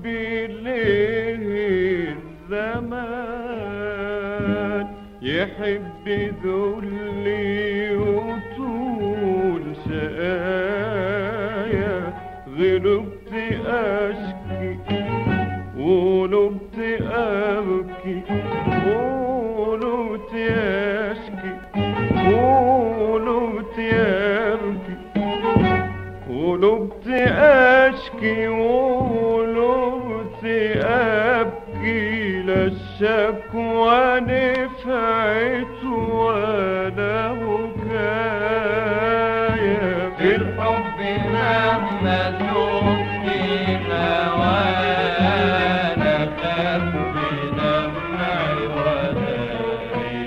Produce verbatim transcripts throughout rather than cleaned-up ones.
ليه الزمان يحب ذلي وطول شقايا؟ غلبت أشكي ولبت أبكي ولبت أشكي ولبت أبكي ولبت أشكي ولبت أبكي، لا الشكوى نفعت ولا بكايا. في الحب مهما شفتنا وانا خاف بدمعي وداري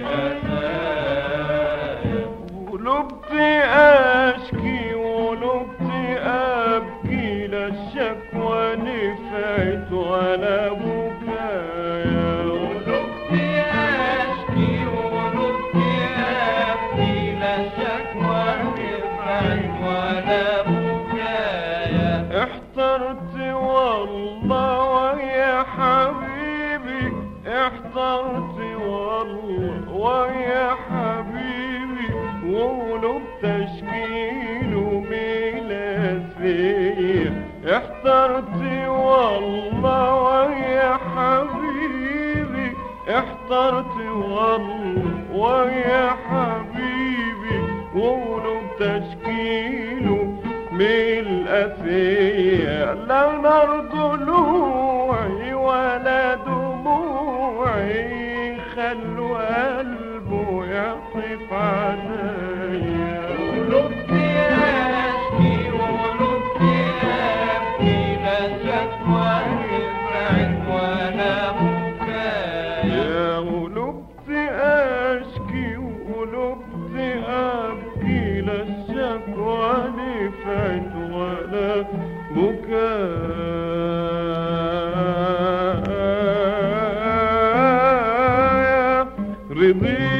أسايا. ولبت أشكي ولبت أبكي، لا الشكوى نفعت ولا بكايا. ولبت أشكي ولبت أبكي، لا الشكوى نفعت ولا بكايا. احترت والله ويا حبيبي، احترت والله ويا حبيبي، وقلوبت اشكيله ميلاسية. احترت والله ويا حبيبي، احترت والله ويا حبيبي، وقلوبت اشكيله ميلاسية. لا نار ضلوعي ولا دموعي خلوا قلبه يعطف عليا. ولبت أشكي ولبت أبكي، لا شكوى نفعت ولا بكايا. ولبت أشكي ولبت أبكي، لا الشكوى نفعت ولا بكايا. رضيت